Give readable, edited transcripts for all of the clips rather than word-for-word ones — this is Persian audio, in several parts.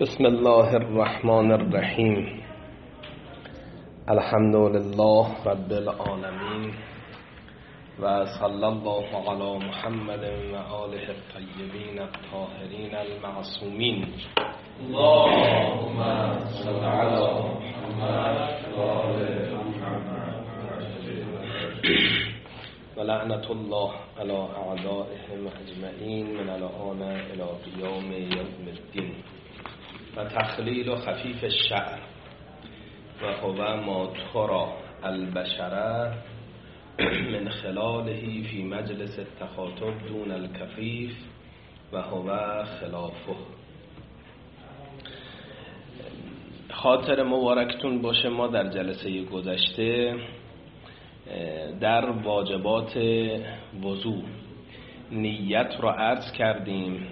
بسم الله الرحمن الرحیم. الحمد لله رب العالمین و صلی الله علی محمد و آله الطیبین الطاهرین المعصومین. اللهم صل علی محمد و آل محمد و لعنت الله علی اعدائهم اجمعین من الآن الی قیام یوم الدین. و تخلیل خفیف الشعر و هو ما ترى البشره من خلاله فی مجلس التخاطب دون الکفیف و هو خلافه. خاطر مبارکتون باشه، ما در جلسه گذشته در واجبات وضو نیت رو عرض کردیم،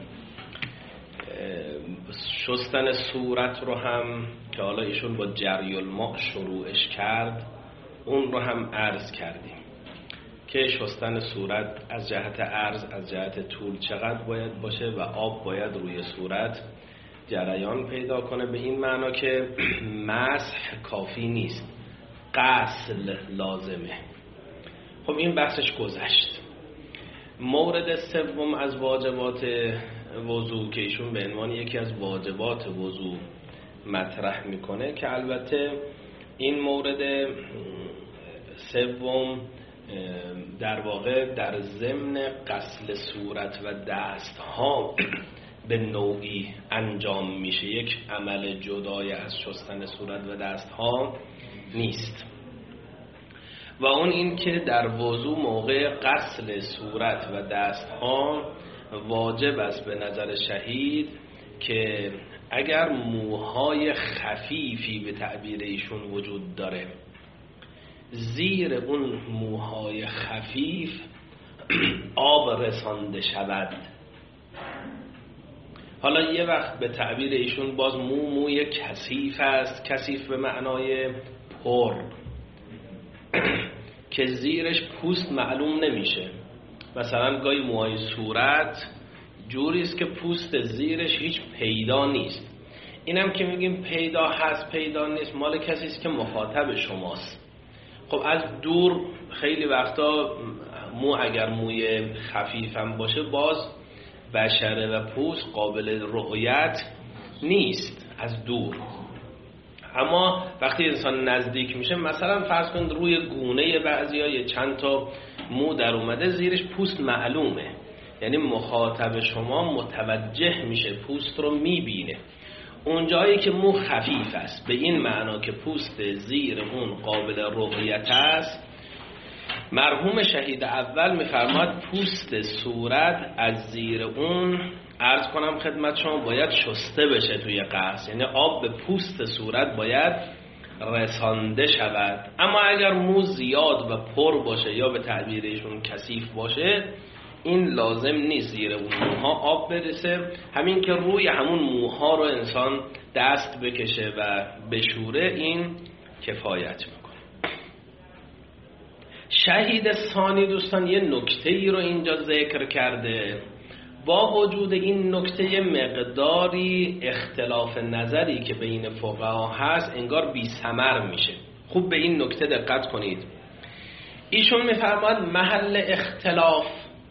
شستن صورت رو هم که حالا ایشون با جری الماء شروعش کرد اون رو هم عرض کردیم که شستن صورت از جهت عرض از جهت طول چقدر باید باشه و آب باید روی صورت جریان پیدا کنه، به این معنا که مسح کافی نیست، غسل لازمه. خب این بحثش گذشت. مورد سوم از واجبات وضو که ایشون به عنوان یکی از واجبات وضو مطرح میکنه که البته این مورد سوم در واقع در ضمن غسل صورت و دستها به نوعی انجام میشه، یک عمل جدای از شستن صورت و دستها نیست. و اون این که در وضو موقع غسل صورت و دستها واجب است به نظر شهید که اگر موهای خفیفی به تعبیر ایشون وجود داره، زیر اون موهای خفیف آب رسانده شود. حالا یه وقت به تعبیر ایشون باز موی کثیف است، کثیف به معنای پر که زیرش پوست معلوم نمیشه. مثلا گاهی موهای صورت جوری است که پوست زیرش هیچ پیدا نیست. اینم که میگیم پیدا هست پیدا نیست مال کسی است که مخاطب شماست. خب از دور خیلی وقتا مو اگر موی خفیفم باشه باز بشره و پوست قابل رؤیت نیست از دور. اما وقتی انسان نزدیک میشه، مثلا فرض کن روی گونه بعضیا یه چند تا مو در اومده، زیرش پوست معلومه، یعنی مخاطب شما متوجه میشه، پوست رو میبینه. اون جایی که مو خفیف است به این معنا که پوست زیر اون قابل رؤیت است، مرحوم شهید اول میفرماد پوست صورت از زیر اون عرض کنم خدمت شما باید شسته بشه توی غسل، یعنی آب به پوست صورت باید رسانده شود. اما اگر مو زیاد و پر باشه یا به تعبیر ایشون کثیف باشه، این لازم نیست زیر اون موها آب برسه، همین که روی همون موها رو انسان دست بکشه و بشوره این کفایت میکنه. شهید ثانی دوستان یه نکته ای رو اینجا ذکر کرده. با وجود این نکته مقداری اختلاف نظری که بین فقها هست انگار بی ثمر میشه. خوب به این نکته دقت کنید. ایشون میفرماد محل اختلاف،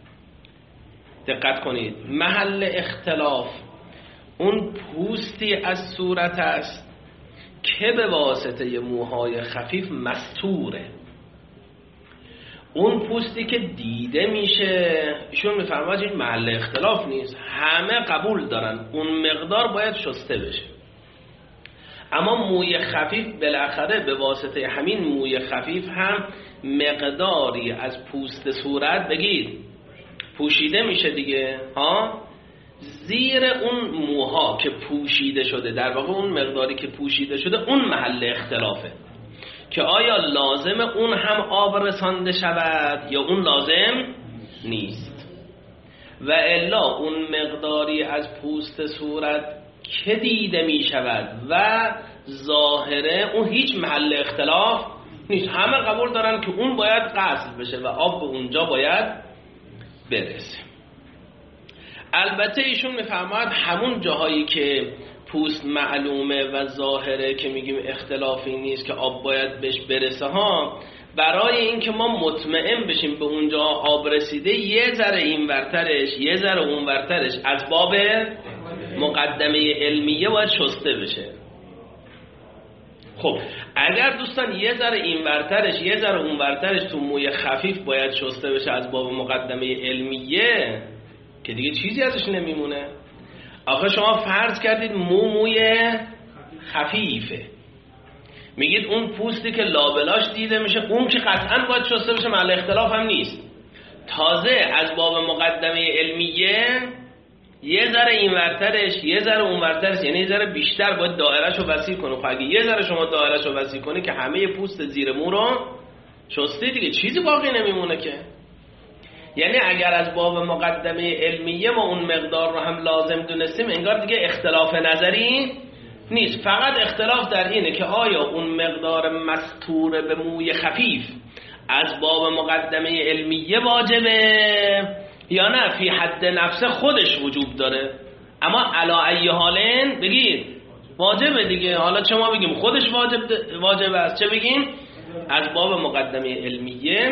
دقت کنید، محل اختلاف اون پوستی از صورت است که به واسطه موهای خفیف مستوره. اون پوستی که دیده میشه ایشون میفرماید این محل اختلاف نیست، همه قبول دارن اون مقدار باید شسته بشه. اما موی خفیف بالاخره به واسطه همین موی خفیف هم مقداری از پوست صورت بگید پوشیده میشه دیگه ها. زیر اون موها که پوشیده شده، در واقع اون مقداری که پوشیده شده اون محل اختلافه که آیا لازم اون هم آب رسانده شود یا اون لازم نیست. و الا اون مقداری از پوست صورت که دیده می شود و ظاهره اون هیچ محل اختلاف نیست، همه قبول دارن که اون باید غسل بشه و آب به اونجا باید برسه. البته ایشون میفرماید همون جاهایی که پوست معلومه و ظاهره که میگیم اختلافی نیست که آب باید بهش برسه ها، برای اینکه ما مطمئن بشیم به اونجا آب رسیده یه ذره این ورترش یه ذره اون ورترش از باب مقدمه علمیه باید شسته بشه. خب اگر دوستان یه ذره این ورترش یه ذره اون ورترش تو موی خفیف باید شسته بشه از باب مقدمه علمیه که دیگه چیزی ازش نمیمونه. آخه شما فرض کردید موی خفیفه، میگید اون پوستی که لابلاش دیده میشه اون که قطعا باید شسته بشه، محل اختلاف هم نیست. تازه از باب مقدمه علمیه یه ذره این ورترش یه ذره اون ورترش، یعنی یه ذره بیشتر باید دایره‌شو وسیع کنه. خب اگه یه ذره شما دایره‌شو وسیع کنی که همه پوست زیر مو رو شسته دیگه، چیزی باقی نمیمونه که. یعنی اگر از باب مقدمه علمیه ما اون مقدار رو هم لازم دونستیم، انگار دیگه اختلاف نظری نیست. فقط اختلاف در اینه که آیا اون مقدار مستور به موی خفیف از باب مقدمه علمیه واجبه یا نه فی حد نفس خودش وجوب داره. اما علا ای حالین بگید واجبه دیگه. حالا چه ما بگیم خودش واجب است، چه بگیم از باب مقدمه علمیه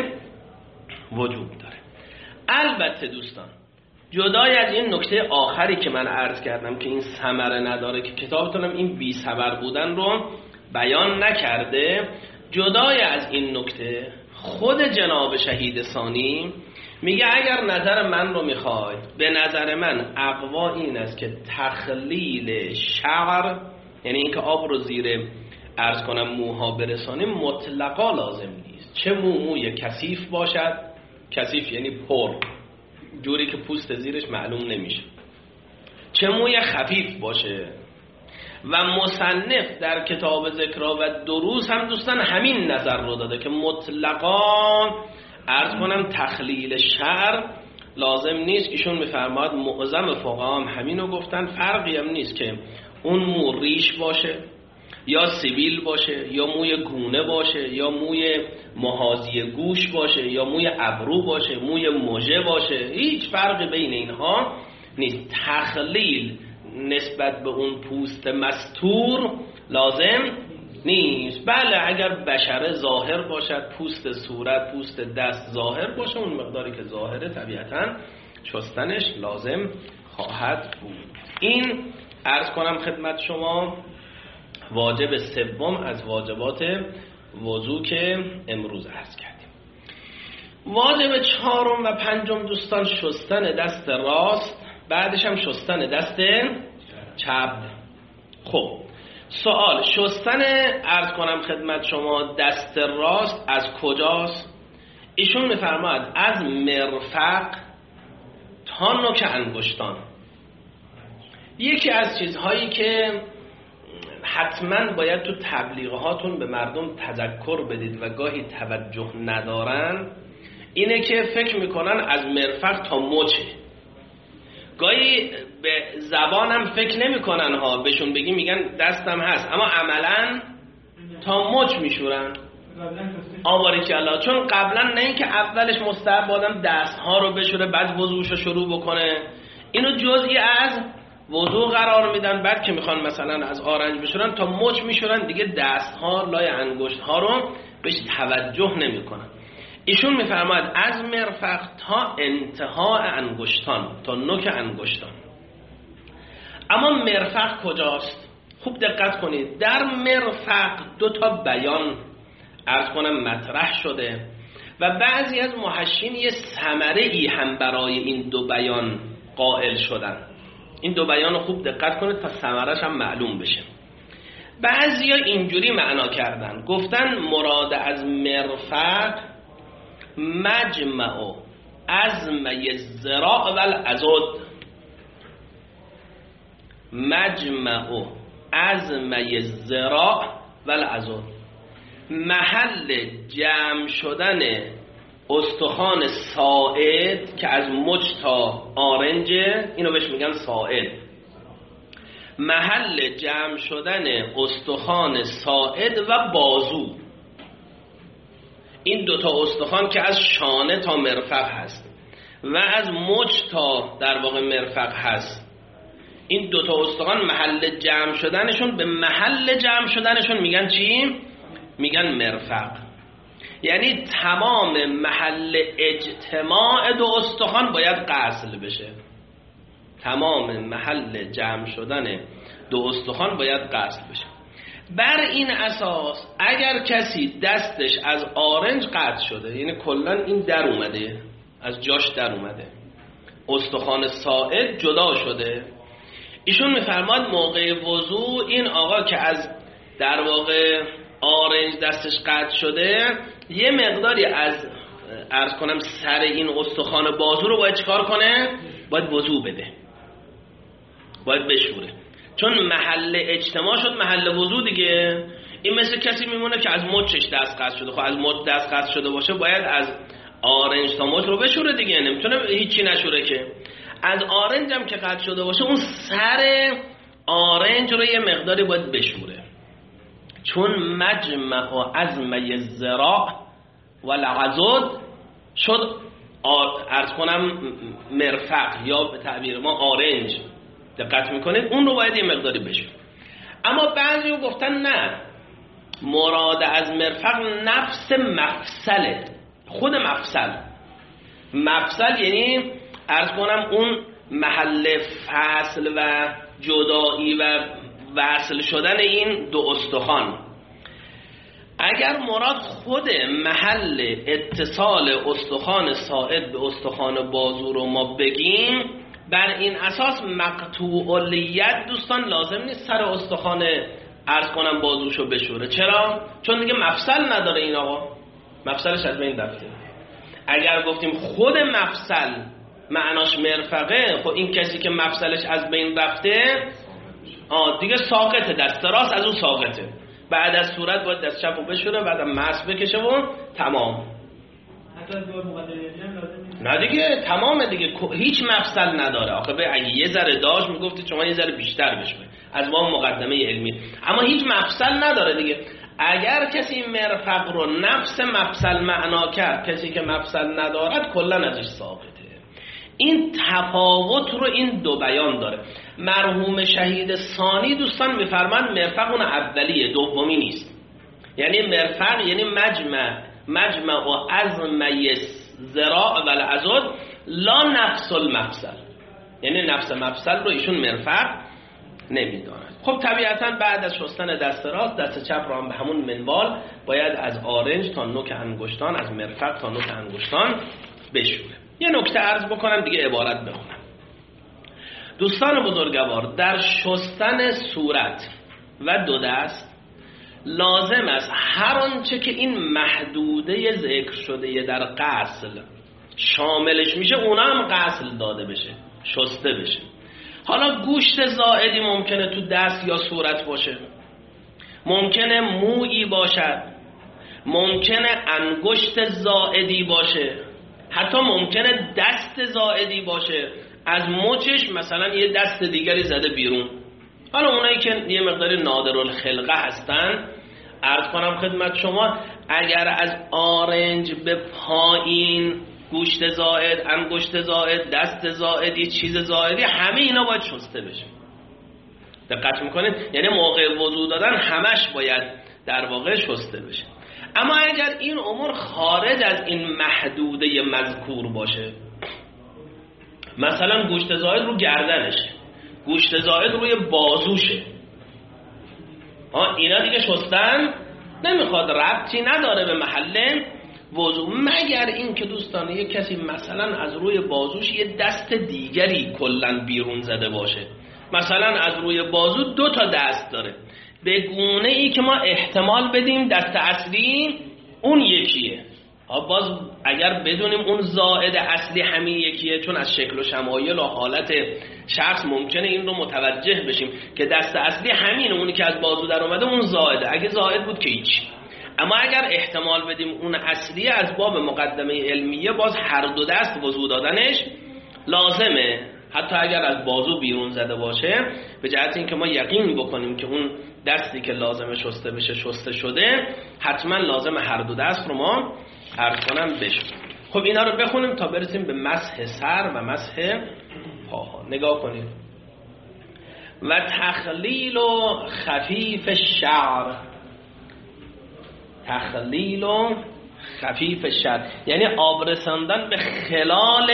وجوب داره. البته دوستان جدای از این نکته آخری که من عرض کردم که این ثمره نداره که کتابتونم این بی ثمر بودن رو بیان نکرده، جدای از این نکته خود جناب شهید ثانی میگه اگر نظر من رو میخواید، به نظر من اقوا این است که تخلیل شعر، یعنی اینکه آب رو زیر عرض کنم موها برسانیم، مطلقا لازم نیست. چه موی کثیف باشد، کثیف یعنی پر، جوری که پوست زیرش معلوم نمیشه، چه موی خفیف باشه. و مصنف در کتاب ذکرا و دروس هم دوستان همین نظر رو داده که مطلقا عرض کنم تخلیل شعر لازم نیست. ایشون میفرماد معظم فقها هم همین رو گفتن، فرقی هم نیست که اون مو ریش باشه یا سیبیل باشه یا موی گونه باشه یا موی محاذی گوش باشه یا موی ابرو باشه، موی مژه باشه، هیچ فرقی بین اینها نیست. تخلیل نسبت به اون پوست مستور لازم نیست. بله اگر بشره ظاهر باشد، پوست صورت، پوست دست ظاهر باشه، اون مقداری که ظاهره طبیعتاً شستنش لازم خواهد بود. این عرض کنم خدمت شما واجب سوم از واجبات وضو که امروز عرض کردیم. واجب چهارم و پنجم دوستان شستن دست راست، بعدش هم شستن دست چپ. خب سوال، شستن عرض کنم خدمت شما دست راست از کجاست؟ ایشون میفرماید از مرفق تا نوک انگشتان. یکی از چیزهایی که حتما باید تو تبلیغاتون به مردم تذکر بدید و گاهی توجه ندارن، اینه که فکر میکنن از مرفق تا مچه. گاهی به زبانم فکر نمیکنن ها، بهشون بگی میگن دستم هست، اما عملا تا مچ میشورن. آواری که الله، چون قبلا نه اینکه اولش مستحب آدم دست ها رو بشوره بعد وضوشو شروع بکنه، اینو جزئی از وضو قرار میدن. بعد که میخوان مثلا از آرنج بشورن تا مچ میشورن، دیگه دست ها لای انگشت ها رو بهش توجه نمیکنن. ایشون میفرماید از مرفق تا انتها انگشتان، تا نوک انگشتان. اما مرفق کجاست؟ خوب دقت کنید. در مرفق دو تا بیان عرض کنم مطرح شده و بعضی از محشین یه ثمره ای هم برای این دو بیان قائل شدن. این دو بیان رو خوب دقت کنید تا ثمرش هم معلوم بشه. بعضیا اینجوری معنا کردن، گفتن مراد از مرفق مجمع عظمه الذراع و العضد. مجمع عظمه الذراع و العضد، محل جمع شدن استخوان ساعد که از مچ تا آرنجه، اینو بهش میگن ساعد. محل جمع شدن استخوان ساعد و بازو، این دوتا استخوان که از شانه تا مرفق هست و از مچ تا در واقع مرفق هست، این دوتا استخوان محل جمع شدنشون، به محل جمع شدنشون میگن چی؟ میگن مرفق. یعنی تمام محل اجتماع دو استخوان باید غسل بشه. تمام محل جمع شدن دو استخوان باید غسل بشه. بر این اساس اگر کسی دستش از آرنج قطع شده، یعنی کلا این در اومده، از جاش در اومده، استخوان ساعد جدا شده، ایشون میفرماد موقع وضو این آقا که از در واقع آرنج دستش قطع شده، یه مقداری از عرض کنم سر این استخوان بازو رو باید چکار کنه؟ باید وضو بده، باید بشوره، چون محل اجتماع شد محل وضو دیگه. این مثل کسی میمونه که از مچش دست قطع شده، خب از مچ دست قطع شده باشه باید از آرنج تا مچ رو بشوره دیگه، نمیتونه هیچی نشوره که. از آرنج هم که قطع شده باشه اون سر آرنج رو یه مقداری باید بشوره، چون مجمع و عظمه الذراع و العضد شد عرض کنم مرفق، یا به تعبیر ما آرنج، دقت میکنید اون رو باید یه مقداری بشوره. اما بعضی رو گفتن نه، مراد از مرفق نفس مفصله، خود مفصل یعنی عرض کنم اون محل فصل و جدایی و وصل شدن این دو استخوان. اگر مراد خود محل اتصال استخوان ساعد به استخوان بازو رو ما بگیم، بر این اساس مقطوع الید دوستان لازم نیست سر استخوان عرض کنم بازوشو بشوره. چرا؟ چون دیگه مفصل نداره این آقا، مفصلش از بین رفته. اگر گفتیم خود مفصل معناش مرفقه، خب این کسی که مفصلش از بین رفته دیگه ساقطه، دست راست از اون ساقطه، بعد از صورت باید دست چپو بشوره، بعد مسح بکشه و تمام. نه دیگه تمامه دیگه، هیچ مفصل نداره. آخه به اگه یه ذره داشت میگفتی شما یه ذره بیشتر بشوره از ما مقدمه علمی، اما هیچ مفصل نداره دیگه. اگر کسی مرفق رو نفس مفصل معنا کرد، کسی که مفصل ندارد کلا ازش ساقطه. این تفاوت رو این دو بیان داره. مرحوم شهید ثانی دوستان میفرمند مرفق اون اولیه، دومی نیست. یعنی مرفق یعنی مجمع و عظمه ذراع و العضد لا نفس المفصل، یعنی نفس مفصل رو ایشون مرفق نمیداند. خب طبیعتا بعد از شستن دست راست، دست چپ رو هم به همون منوال باید از آرنج تا نوک انگشتان، از مرفق تا نوک انگشتان بشوره. یه نکته عرض بکنم دیگه عبارت بخونم. دوستان بزرگوار، در شستن صورت و دو دست لازم است هر آنچه که این محدوده ذکر شده در غسل شاملش میشه اونا هم غسل داده بشه، شسته بشه. حالا گوشت زائدی ممکنه تو دست یا صورت باشه، ممکنه مویی باشد، ممکنه انگشت زائدی باشه، حتی ممکنه دست زائدی باشه، از مچش مثلا یه دست دیگری زده بیرون. حالا اونایی که یه مقدار نادرالخلقه هستن عرض کنم خدمت شما، اگر از آرنج به پایین گوشت زائد، انگشت زائد، دست زائدی، چیز زائدی، همه اینا باید شسته بشه. دقت میکنید؟ یعنی موقع وضو دادن همش باید در واقع شسته بشه. اما اگر این امور خارج از این محدوده مذکور باشه، مثلا گوشت زائد رو گردنشه، گوشت زائد روی بازوشه، اینا دیگه شستن نمیخواد، ربطی نداره به محل وضو، مگر این که دوستان یک کسی مثلا از روی بازوش یه دست دیگری کلن بیرون زده باشه، مثلا از روی بازو 2 تا دست داره، به گونه ای که ما احتمال بدیم دست اصلی اون یکیه. باز اگر بدونیم اون زائد اصلی همین یکیه، چون از شکل و شمایل و حالت شخص ممکنه این رو متوجه بشیم که دست اصلی همینه، اونی که از بازو در اومده اون زائده، اگه زائد بود که هیچ. اما اگر احتمال بدیم اون اصلیه، از باب مقدمه علمیه باز هر دو دست وضو دادنش لازمه، حتی اگر از بازو بیرون زده باشه، به جهت اینکه ما یقین بکنیم که اون دستی که لازمه شسته بشه شسته شده، حتما لازم هر دو دست رو ما عرض کنم بشوریم. خب اینا رو بخونیم تا برسیم به مسح سر و مسح پاها. نگاه کنید. و تخلیل و خفیف الشعر. تخلیل و خفیف الشعر یعنی آب رساندن به خلال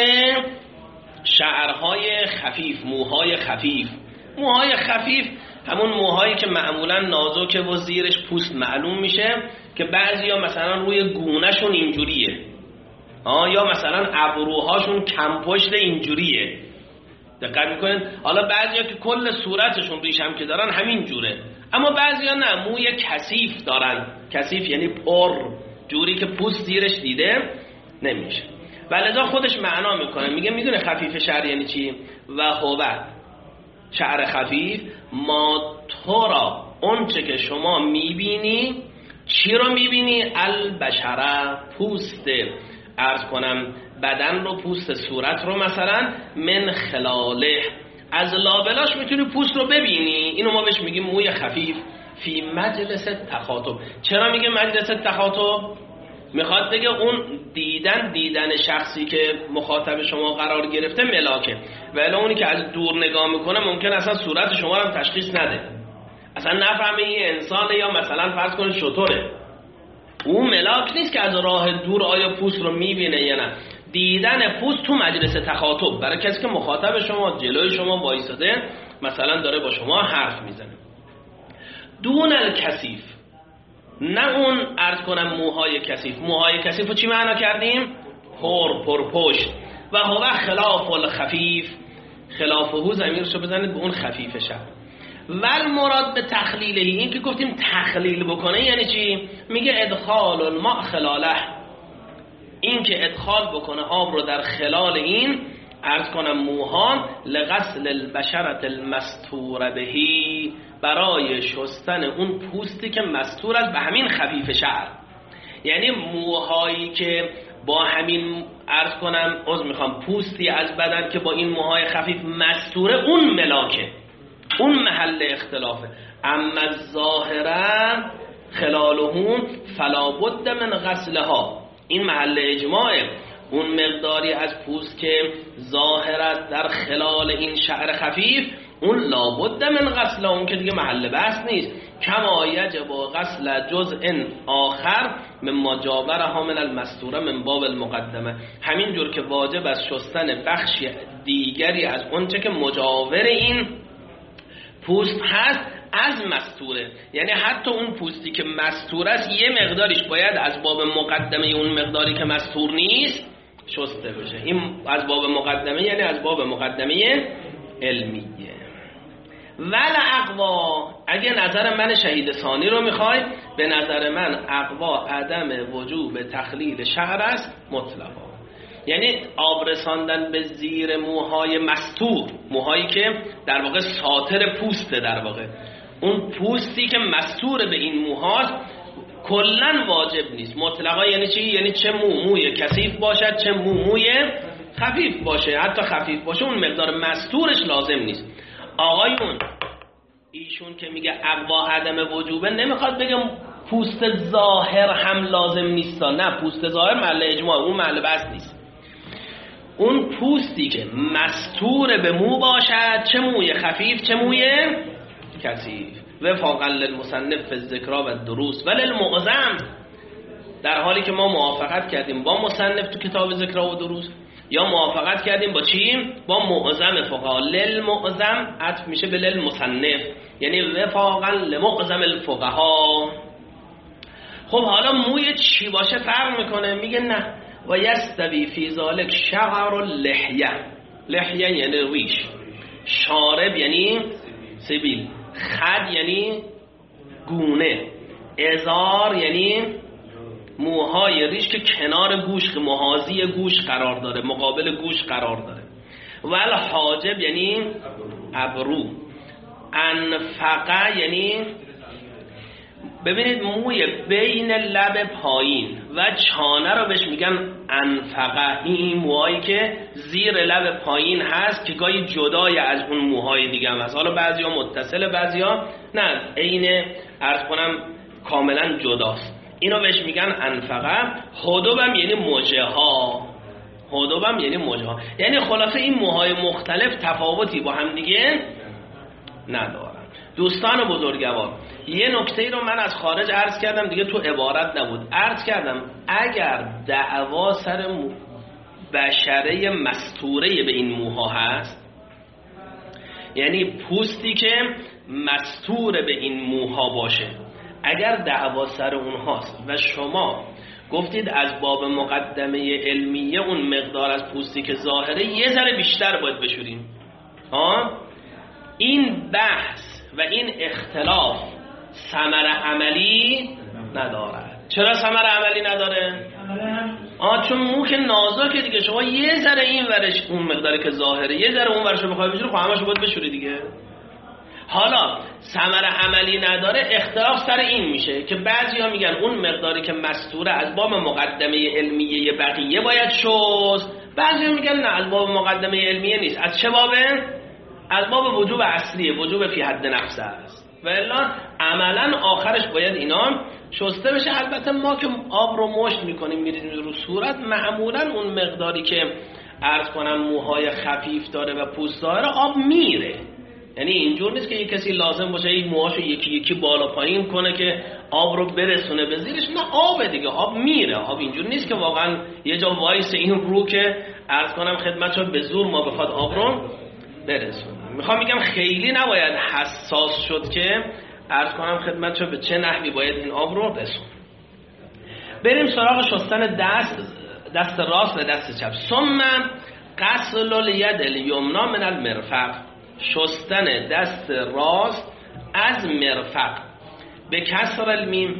شعرهای خفیف، موهای خفیف. موهای خفیف همون موهایی که معمولا نازکه و زیرش پوست معلوم میشه که بعضیا مثلا روی گونهشون اینجوریه، یا مثلا ابروهاشون کم پشت اینجوریه، دقت میکنین؟ حالا بعضیا که کل صورتشون ریشم که دارن همین جوره، اما بعضیا نه، موی کثیف دارن. کثیف یعنی پر، جوری که پوست زیرش دیده نمیشه. ولذا خودش معنا میکنه، میگه میدونه خفیف شعر یعنی چی؟ و هو شعر خفیف ما تو را، اون چه که شما میبینی. چی رو میبینی؟ البشره، پوست، عرض کنم بدن رو، پوست صورت رو، مثلا من خلاله، از لابلاش میتونی پوست رو ببینی. اینو ما بهش میگیم موی خفیف. فی مجلس تخاطب. چرا میگه مجلس تخاطب؟ میخواد بگه اون دیدن شخصی که مخاطب شما قرار گرفته ملاکه، ولی اونی که از دور نگاه میکنه ممکن اصلا صورت شما رو تشخیص نده، اصلا نفهمه این انسانه یا مثلا فرض کنید شتره. اون ملاک نیست که از راه دور آیا پوست رو میبینه یا نه. دیدن پوست تو مجلس تخاطب، برای کسی که مخاطب شما جلوی شما وایساده مثلا داره با شما حرف میزنه. دون الکثیف، نه اون عرض کنم موهای کثیف. موهای کثیف رو چی معنا کردیم؟ پر پشت. و هو خلاف الخفیف، خلافه ضمیرشو بزنید به اون خفیف شد. ول مراد به تخلیله، این که گفتیم تخلیل بکنه یعنی چی؟ میگه ادخال الماء خلاله، این که ادخال بکنه آب رو در خلال این عرض کنم موها، لغسل البشرة المستور بهی، برای شستن اون پوستی که مستور است به همین خفیف شعر. یعنی موهایی که با همین عرض کنم پوستی از بدن که با این موهای خفیف مستوره، اون ملاکه، اون محل اختلافه. اما الظاهره خلالهم فلا بد من غسلها، این محل اجماعه. اون مقداری از پوست که ظاهرت در خلال این شعر خفیف، اون لابد من غسل، اون که دیگه محل بحث نیست. کما یجب غسل جزء آخر مما جاورها من المستوره من باب المقدمه، همین جور که واجب از شستن بخشی دیگری از اونچه که مجاور این پوست هست از مستوره. یعنی حتی اون پوستی که مستور است یه مقداریش باید از باب مقدمه اون مقداری که مستور نیست شسته بشه. این از باب مقدمه یعنی از باب مقدمه علمیه. ول اقوا، اگه نظر من شهید ثانی رو میخوای، به نظر من اقوا عدم وجوب تخلیل شعر است مطلقا. یعنی آب رساندن به زیر موهای مستور، موهایی که در واقع ساتر پوسته، در واقع اون پوستی که مستور به این موهاست، کلن واجب نیست مطلقا. یعنی چی؟ یعنی چه موی کثیف باشد چه موی خفیف باشه، حتی خفیف باشه اون مقدار مستورش لازم نیست. آقایون ایشون که میگه اقوا عدم وجوبه، نمیخواد بگه پوست ظاهر هم لازم نیست، نه، پوست ظاهر محل اجماع، اون محل بحث نیست. اون پوستی که مستور به مو باشد، چه موی خفیف چه موی کثیف. وفاقا للمصنف فی الذکر و الدروس ولی المعظم، در حالی که ما موافقت کردیم با مصنف تو کتاب ذکر و دروس، یا موافقت کردیم با چی؟ با معظم فقها. للمعظم عطف میشه به للمصنف، یعنی وفاقا لمعظم الفقها. خب حالا موی چی باشه فرق میکنه؟ میگه نه، و یستوی فی ذالک شعر اللحیه. لحیه یعنی ریش، شارب یعنی سبیل، خد یعنی گونه، ازار یعنی موهای ریش که کنار گوش، محاذی گوش قرار داره، مقابل گوش قرار داره. ول حاجب یعنی ابرو. انفقه یعنی، ببینید موی بین لب پایین و چانه رو بهش میگن انفقه. این موهایی که زیر لب پایین هست که گاهی جدای از اون موهای دیگه هم هست، حالا بعضیا متصل بعضیا نه، عین عرض کنم کاملا جداست، اینو بهش میگن انفقه. حدوبم یعنی مژه ها، حدوبم یعنی مژه ها، یعنی خلاصه این موهای مختلف تفاوتی با هم دیگه ندارن. دوستان بزرگوار، یه نکته رو من از خارج عرض کردم دیگه، تو عبارت نبود. عرض کردم اگر دعوا سر بشره مستوره به این موها هست، یعنی پوستی که مستور به این موها باشه، اگر دعوا سر اونهاست و شما گفتید از باب مقدمه علمیه اون مقدار از پوستی که ظاهره یه ذره بیشتر باید بشوریم، این بحث و این اختلاف ثمر عملی نداره. چرا ثمر عملی نداره؟ چون مو که نازکه دیگه، شما یه ذره این ورش اون مقداری که ظاهره یه ذره اون ورشو بخوای بشوری، خب همشو باید بشوری دیگه. حالا ثمر عملی نداره، اختلاف سر این میشه که بعضیا میگن اون مقداری که مستوره از باب مقدمه علمیه بقیه باید شست، بعضیا میگن نه از باب مقدمه علمیه نیست. از چه بابه؟ از باب وجوب اصلیه، وجوب فی حد نفس است و الا عملا آخرش باید اینا شسته بشه. البته ما که آب رو مشت میکنیم میریزیم رو صورت، معمولا اون مقداری که عرض کنم موهای خفیف داره و پوست داره آب میره، یعنی اینجور نیست که یک کسی لازم باشه این موهاشو یکی یکی بالا پایین کنه که آب رو برسونه به زیرش. نه، آب دیگه، آب میره. آب اینجور نیست که واقعا یه جا وایس این رو که عرض کنم خدمتشون به زور ما بخواد آب رو برسونه. میخوام میگم خیلی نباید حساس شد که عرض کنم خدمتشون به چه نحوی باید این آب رو رسونه. بریم سراغ شستن دست راست و دست چپ. ثم غسل الید الیمنا من المرفق، شستن دست راست از مرفق به کسر المیم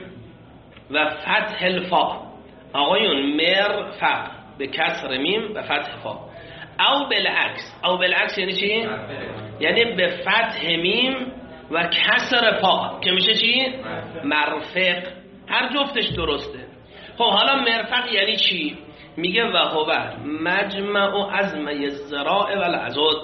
و فتح الفا. آقایون مرفق به کسر میم و فتح فا. او بالعکس یعنی چی؟ یعنی به فتح میم و کسر فا که میشه چی؟ مرفق. هر جفتش درسته. خب حالا مرفق یعنی چی؟ میگه و هو مجمع عظمه الذراع و العضد،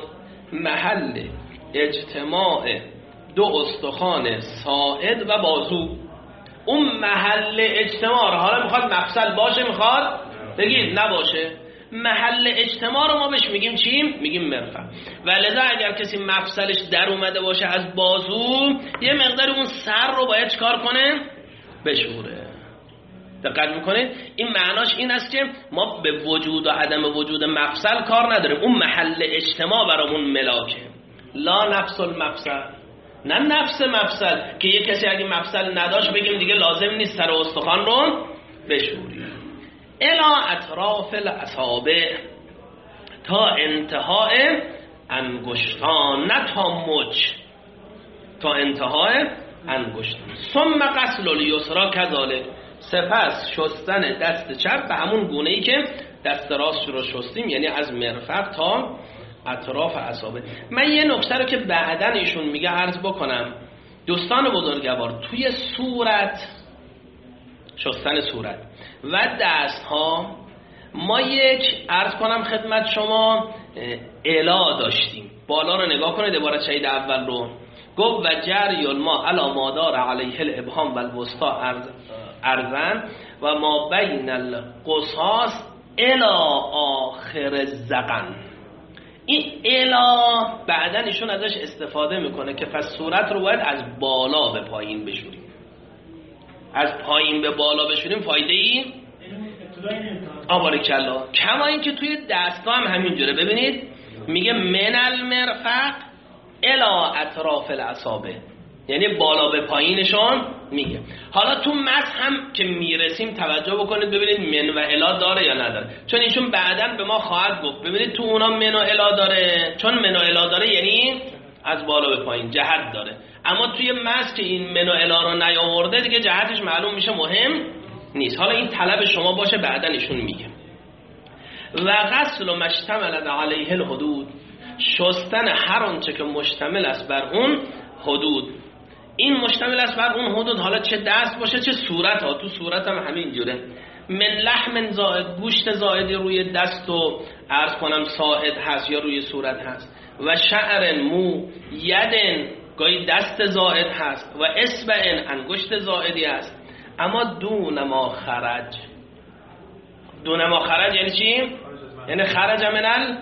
محل اجتماع دو استخوان ساعد و بازو. اون محل اجتماع رو حالا میخواد مفصل باشه، میخواد بگید نباشه، محل اجتماع رو ما بهش میگیم چی؟ میگیم مرفق. و لذا اگر کسی مفصلش در اومده باشه از بازو، یه مقدار اون سر رو باید چکار کنه؟ بشوره. دقت میکنید؟ این معناش این است که ما به وجود و عدم وجود مفصل کار نداریم، اون محل اجتماع برامون ملاکه. لا نفس المفصل، نه نفس مفصل که یه کسی اگه مفصل نداشت بگیم دیگه لازم نیست سر استخوان رو بشوری. الی اطراف الاصابع، تا انتهای انگشتان، نه تا مچ، تا انتهای انگشتان. ثم غسل الیسرا کذالک، سپس شستن دست چپ به همون گونه‌ای که دست راست رو شستیم، یعنی از مرفق تا اطراف اصابع. من یه نکته رو که بعداً ایشون میگه عرض بکنم. دوستان بزرگوار، توی صورت، شستن صورت و دست ها، ما یک عرض کنم خدمت شما الا داشتیم. بالا رو نگاه کنید، عبارت شهید اول رو گفت و جری الماء علی ما دار علیه الابهام و الوسطى ارزن و ما بین القصاص الی آخر الذقن. این الا بعدن ایشون ازش استفاده میکنه که پس صورت رو باید از بالا به پایین بشوریم. از پایین به بالا بشوریم فایده ای؟ آبارکالله. کما این که توی دستگاه هم همینجوره. ببینید میگه من المرفق الی اطراف الاصابع، یعنی بالا به پایینشون میگه. حالا تو مس هم که میرسیم توجه بکنید ببینید من و الا داره یا نداره، چون ایشون بعداً به ما خواهد گفت. ببینید تو اونا من و الا داره، چون من و الا داره یعنی از بالا به پایین جهت داره. اما توی مس که این من و الا رو نیاورده دیگه جهتش معلوم میشه مهم نیست. حالا این طلب شما باشه، بعداً ایشون میگه. و غسل مشتمل علیه الحدود، شستن هر آنچه که مشتمل است بر اون حدود. این مشتمل است بر اون حدود، حالا چه دست باشه چه صورت ها. تو صورت هم همین جوره. من لحم زائد، گوشت زائدی روی دست و عرض کنم ساعد هست یا روی صورت هست. و شعر مو، یدن گاهی دست زائد هست و اصبع انگشت زائدی هست. اما دون ما خرج. دون ما خرج یعنی چی؟ یعنی خرج من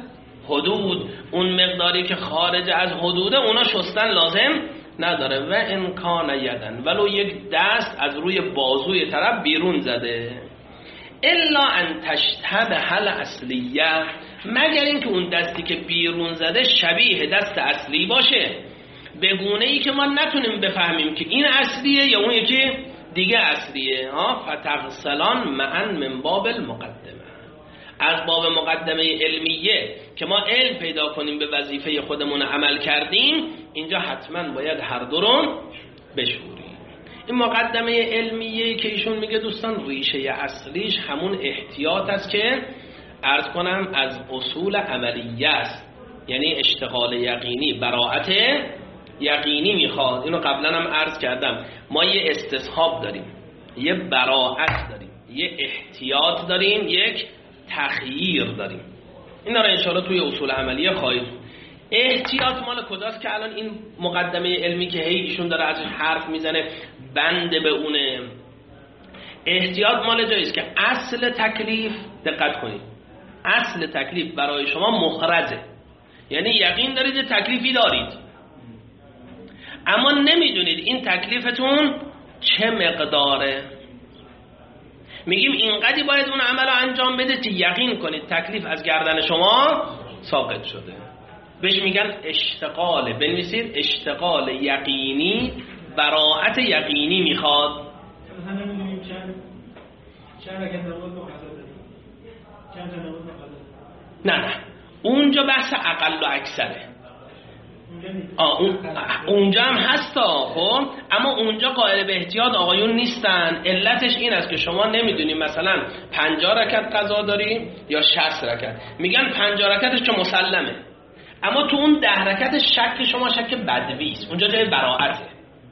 حدود، اون مقداری که خارج از حدوده اونا شستن لازم نداره. و امکان یدن، ولو یک دست از روی بازوی طرف بیرون زده، الا ان تشتبه الاصلیه، مگر اینکه اون دستی که بیرون زده شبیه دست اصلی باشه، به گونه ای که ما نتونیم بفهمیم که این اصلیه یا اون یکی دیگه اصلیه. فتغسلان معا من باب المقدمه، از باب مقدمه علمیه که ما علم پیدا کنیم به وظیفه خودمون عمل کردیم، اینجا حتما باید هر دو رو بشوریم. این مقدمه علمیه که ایشون میگه دوستان ریشه اصلیش همون احتیاط است که عرض کنم از اصول عملیه است، یعنی اشتغال یقینی، براءت یقینی میخواد. اینو قبلا هم عرض کردم، ما یه استصحاب داریم، یه براءت داریم، یه احتیاط داریم، یک تخییر داریم. اینا رو انشاءالله توی اصول عملیه خواهید. احتیاط مال کجاست که الان این مقدمه علمی که هی ایشون داره ازش حرف میزنه بند به اونه؟ احتیاط مال جاییست که اصل تکلیف، دقت کنید، اصل تکلیف برای شما مخرجه، یعنی یقین دارید یه تکلیفی دارید اما نمیدونید این تکلیفتون چه مقداره. میگیم اینقدی باید اون عمل رو انجام بده که یقین کنید تکلیف از گردن شما ساقط شده. بهش میگن اشتغال، بنویسید اشتغال یقینی، براءت یقینی میخواد. نه اونجا بحث اقل و اکثره. اونجا هم هستا، خب اما اونجا قائل به احتیاط آقایون نیستن. علتش این است که شما نمیدونی مثلا 50 رکعت قضا داری یا 60 رکعت، میگن 50 رکعتش چه مسلمه، اما تو اون 10 رکعت شک شما شک بدویست، اونجا جای براءته.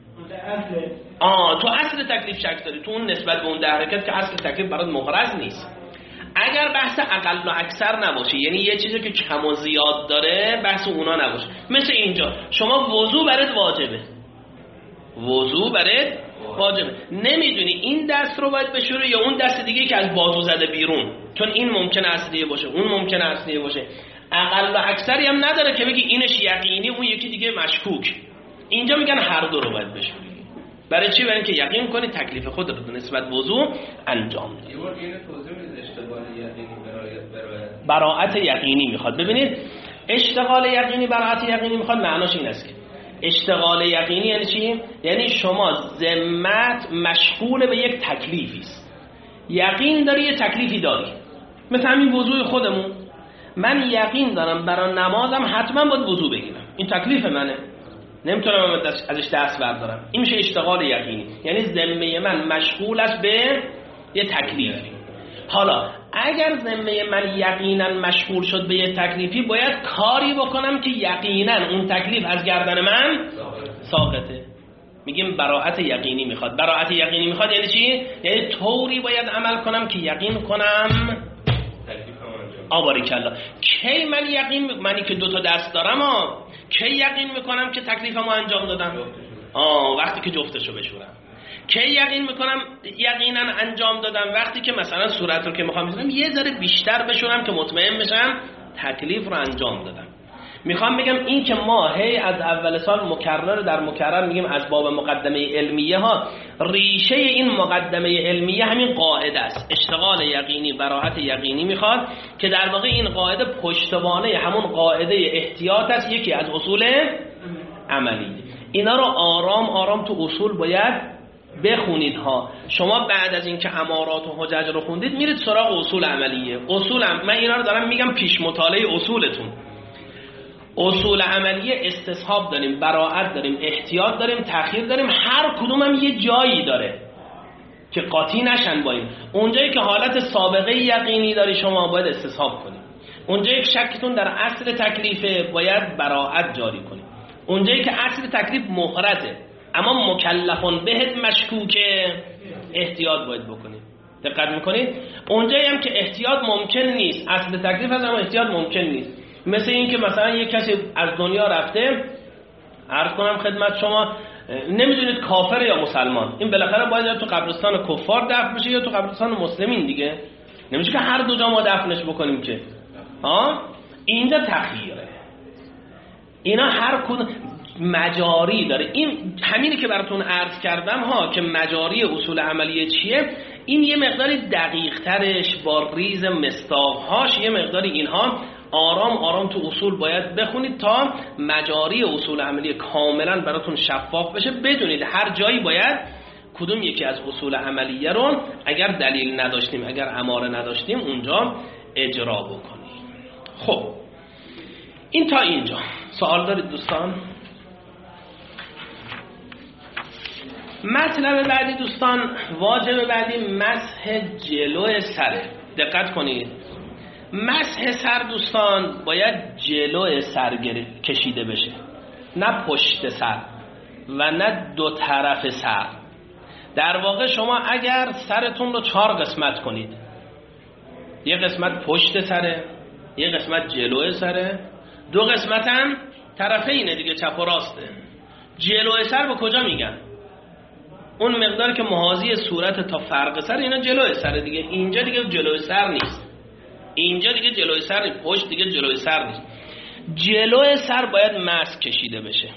تو اصل تکلیف شک داری، تو اون نسبت به اون 10 رکعت که اصل تکلیف برات مخرج نیست. اگر بحث اقل و اکثر نباشه، یعنی یه چیزی که کم و زیاد داره، بحث اونا نباشه. مثل اینجا شما وضو برات واجبه، وضو برات واجبه، نمیدونی این دست رو باید بشوری یا اون دست دیگه که از بازو زده بیرون، چون این ممکنه اصلیه باشه اون ممکنه اصلیه باشه. اقل و اکثری هم نداره که بگی اینش یقینی اون یکی دیگه مشکوک. اینجا میگن هر دو رو باید بشوری. برای چی؟ برای اینکه یقین کنی تکلیف خود رو نسبت وضو انجام بدی. براءت یقینی میخواد. ببینید اشتغال یقینی، براءت یقینی میخواد، معناش این است که اشتغال یقینی یعنی چی؟ یعنی شما ذمت مشغول به یک تکلیفی است، یقین داری یه تکلیفی داری. مثل همین وضوء خودمون، من یقین دارم برای نمازم حتما باید وضو بگیرم، این تکلیف منه، نمیتونم ازش دست بردارم. این میشه اشتغال یقینی، یعنی ذمه من مشغول است به یه تکلیفی. حالا اگر ذمه من یقینا مشغول شد به یه تکلیفی، باید کاری بکنم که یقینا اون تکلیف از گردن من ساقطه. میگیم براءت یقینی میخواد. براءت یقینی میخواد یعنی چی؟ یعنی طوری باید عمل کنم که یقین کنم باریکالله. کی من یقین منی که 2 تا دست دارم کی یقین میکنم که تکلیفمو انجام دادم؟ وقتی که جفتشو بشورم. کی یقین میکنم یقینا انجام دادم؟ وقتی که مثلا صورت رو که میخوام بزنم یه ذره بیشتر بشورم که مطمئن بشم تکلیف رو انجام دادم. میخوام بگم این که ما هی از اول سال مکرر در مکرر میگیم از باب مقدمه علمیه ها، ریشه این مقدمه علمیه همین قاعده است، اشتغال یقینی، براءت یقینی میخواد، که در واقع این قاعده پشتوانه همون قاعده احتیاط است، یکی از اصول عملی. اینا رو آرام آرام تو اصول باید بخونید ها. شما بعد از اینکه امارات و حجج رو خوندید میرید سراغ اصول عملیه. من اینا رو دارم میگم پیش مطالعه اصولتون. اصول عملیه استصحاب داریم، براءت داریم، احتیاط داریم، تأخیر داریم، هر کدوم هم یه جایی داره که قاطی نشن با این. اونجایی که حالت سابقه یقینی داری شما باید استصحاب کنید، اونجایی که شکتون در اصل تکلیفه باید براءت جاری کنید، اونجایی که اصل تکلیف مخرجه اما مکلفون بهت مشکوکه احتیاط باید بکنید. دقت میکنید؟ اونجایی هم که احتیاط ممکن نیست، اصل تکلیف هست اما احتیاط ممکن نیست. مثل این که مثلا یک کسی از دنیا رفته، عرض کنم خدمت شما، نمیدونید کافر یا مسلمان، این بالاخره باید یا تو قبرستان کفار دفن بشه یا تو قبرستان مسلمین دیگه. نمیشه که هر دو جا ما دفنش بکنیم که اینجا تخییره. اینا هر کدوم مجاری داره. این همینی که براتون عرض کردم ها که مجاری اصول عملیه چیه، این یه مقداری دقیق ترش با ریز مصداقهاش، یه مقداری اینها آرام آرام تو اصول باید بخونید تا مجاری اصول عملیه کاملا براتون شفاف بشه، بدونید هر جایی باید کدوم یکی از اصول عملیه رو اگر دلیل نداشتیم، اگر اماره نداشتیم اونجا اجرا بکنیم. خب این تا اینجا. سوال دارید دوستان؟ مطلب بعدی دوستان، واجب بعدی مسح جلو سره. دقت کنید، مسح سر دوستان باید جلو سر کشیده بشه، نه پشت سر و نه دو طرف سر. در واقع شما اگر سرتون رو 4 قسمت کنید، یه قسمت پشت سره، یه قسمت جلو سره، 2 قسمت هم طرفه اینه دیگه، چپ و راسته. جلو سر به کجا میگن؟ اون مقدار که محاذی صورت تا فرق سر، اینا جلو سر دیگه. اینجا دیگه جلو سر نیست، اینجا دیگه جلو سر نیست، پشت دیگه جلو سر نیست. جلو سر باید مسح کشیده بشه.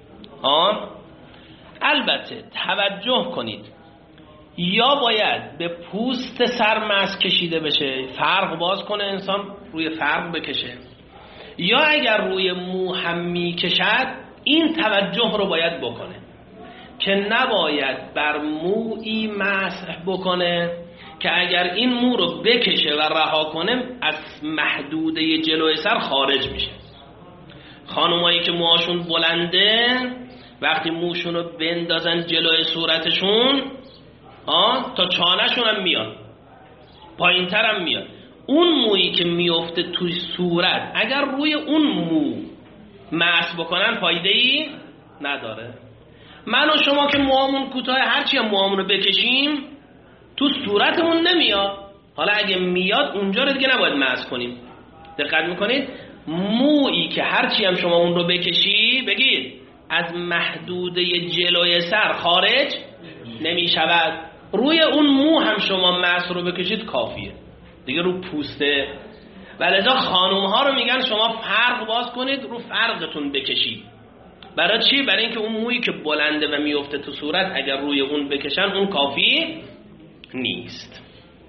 البته توجه کنید، یا باید به پوست سر مسح کشیده بشه، فرق باز کنه انسان روی فرق بکشه، یا اگر روی مو هم میکشد این توجه رو باید بکنه که نباید بر مویی مسح بکنه که اگر این مو رو بکشه و رها کنه از محدوده جلوی سر خارج میشه. خانومایی که موهاشون بلنده وقتی موشون رو بندازن جلوی صورتشون تا چانهشون هم میاد، پایین تر هم میاد. اون مویی که میفته توی صورت اگر روی اون مو مسح بکنن فایده‌ای نداره. من و شما که موامون کوتاه، هرچی هم موامون رو بکشیم تو صورتمون نمیاد. حالا اگه میاد اونجا رو دیگه نباید مسح کنیم. دقت میکنید؟ مویی که هرچی هم شما اون رو بکشی، بگید از محدوده جلوی سر خارج نمیشود، روی اون مو هم شما مسح رو بکشید کافیه دیگه، رو پوسته. ولذا خانوم ها رو میگن شما فرق باز کنید، رو فرقتون بکشید. برای چی؟ برای اینکه اون مویی که بلنده و میفته تو صورت اگر روی اون بکشن اون کافی نیست.